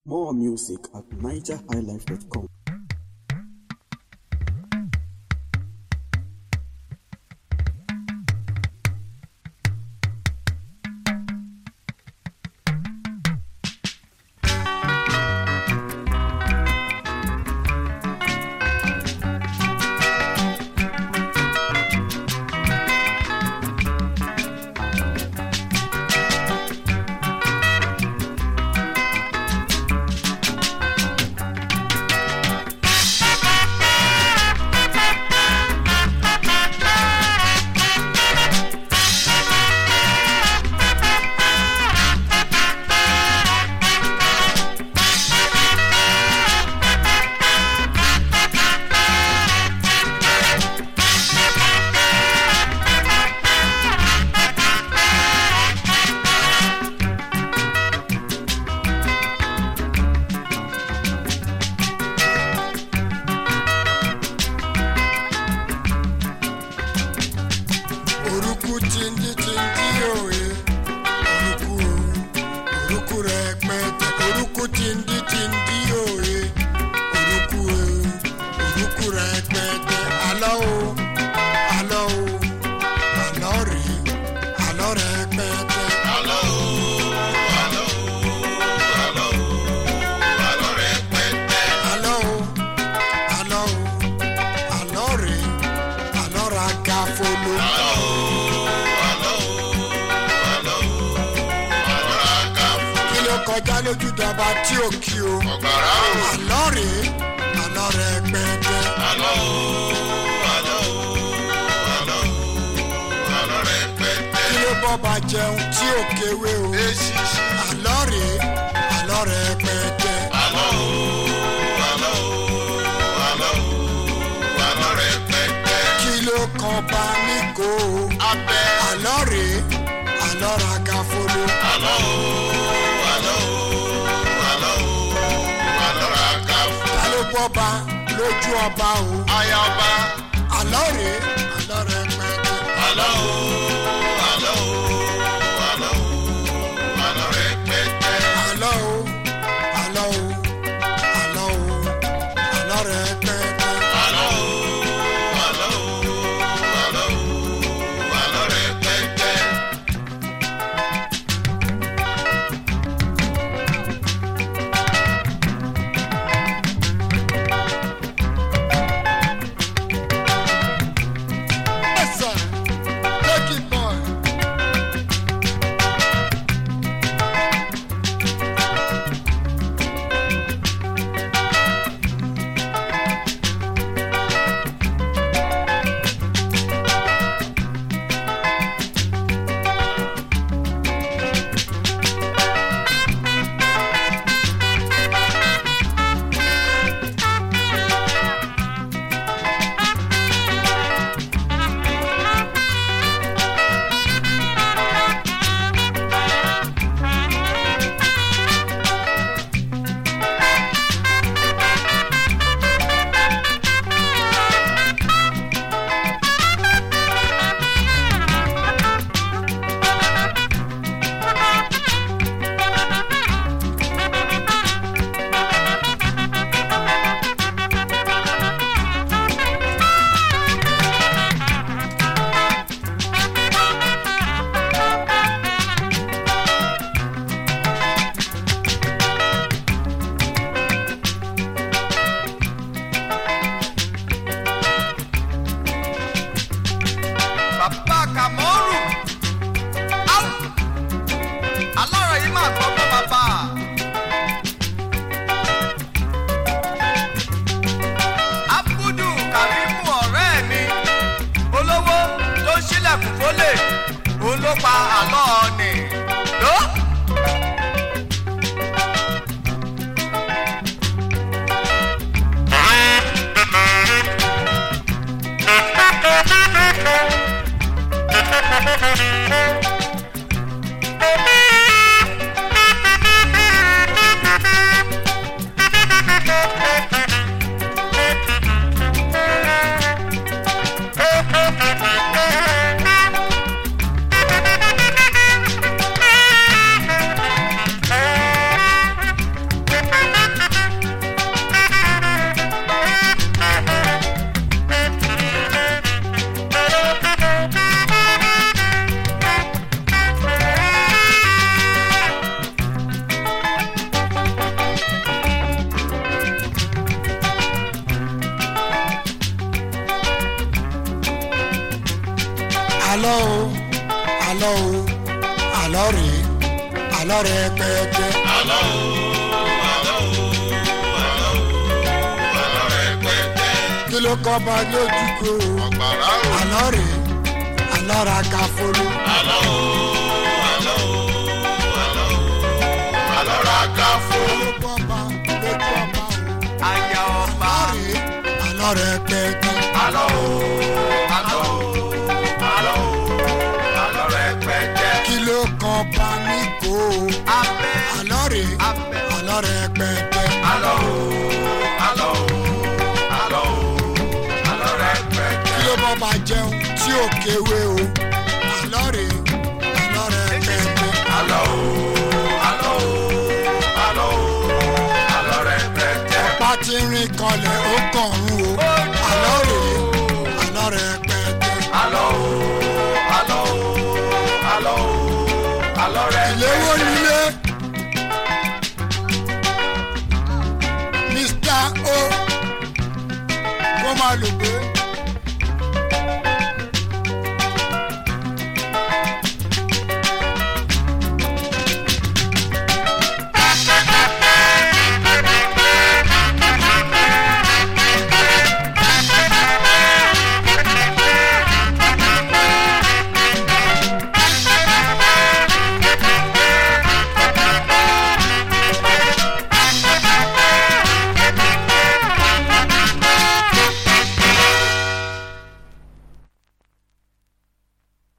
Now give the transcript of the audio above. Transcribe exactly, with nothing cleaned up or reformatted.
More music at niger high life dot com. Kọjá lójú dàbà tí ò kí o. Ọ̀gbàrá o. Àlọ́ rèé, àlọ́ rẹ̀ pẹ́ẹ́tẹ́. Àlọ́ o, àlọ́ o, àlọ́ o, àlọ́ rẹ̀ pẹ́ẹ́tẹ́. Kí ló bọ́ bá jẹun tí ò kéwé o. Èsìsì. Àlọ́ rèé, àlọ́ rẹ̀ pẹ́ẹ́tẹ́. Àlọ́ o, àlọ́ o, àlọ́ o, àlọ́ rẹ̀ pẹ́ẹ́tẹ́. Kí ló kan bá ní kó o. Abẹ́. Àlọ́ rèé, àlọ́ ra gafolo. Àlọ́ o. Ọba lójú ọba o. Aya ọba. Àlọ́ rèé, àlọ́ rẹ̀ pẹ́ẹ́tẹ́. Àlọ́ o, àlọ́ o, àlọ́ o, àlọ́ rẹ̀ pẹ́ẹ́tẹ́. Àlọ́ o, àlọ́ o, àlọ́ o, àlọ́ rẹ̀ pẹ́ẹ́tẹ́. Àlọ́ o, àlọ́ o, àlọ́ o, àlọ́ rẹ̀ pẹ́ẹ́tẹ́. àlọ́ o àlọ́ o àlọ́ rèé àlọ́ rẹ̀ pẹ́ẹ́pẹ́. àlọ́ o àlọ́ o àlọ́ o àlọ́ rẹ̀ pẹ́ẹ́pẹ́. kí ló kọ́ bá lójú kó o. ọ̀gbàrá o. àlọ́ rèé àlọ́ ra ká folo. àlọ́ o àlọ́ o àlọ́ o àlọ́ ra ká folo. ló kọ́ bá lójú ọba o. aya ọba. àlọ́ rèé àlọ́ rẹ̀ pẹ́ẹ́pẹ́. àlọ́ o àlọ́ o àlọ́ o àlọ́ rẹ̀ pẹ́ẹ́pẹ́. kí ló kọ́ bá ní kó o. abẹ́ àlọ́ rèé abẹ́. àlọ́ rẹ̀ pẹ́ẹ́pẹ́. àlọ́ o àlọ́ o àlọ́ o àlọ́ rẹ̀ pẹ́ẹ́pẹ́. kí ló bọ́ bá jẹun tí ò kéwé o. àlọ́ rèé àlọ́ rẹ̀ pẹ́ẹ́pẹ́. àlọ́ o àlọ́ o àlọ́ o àlọ́ rẹ̀ pẹ́ẹ́pẹ́. ọ̀pá tí ń rìn kanlẹ̀ ó kàn ń o. àlọ́ rèé àlọ́ rẹ̀ pẹ́ẹ́pẹ́. àlọ́ o àlọ́ o àlọ́ o àlọ́ rẹ̀ pẹ́ẹ́pẹ́. ìléwó nílé mr o kó máa lò pé.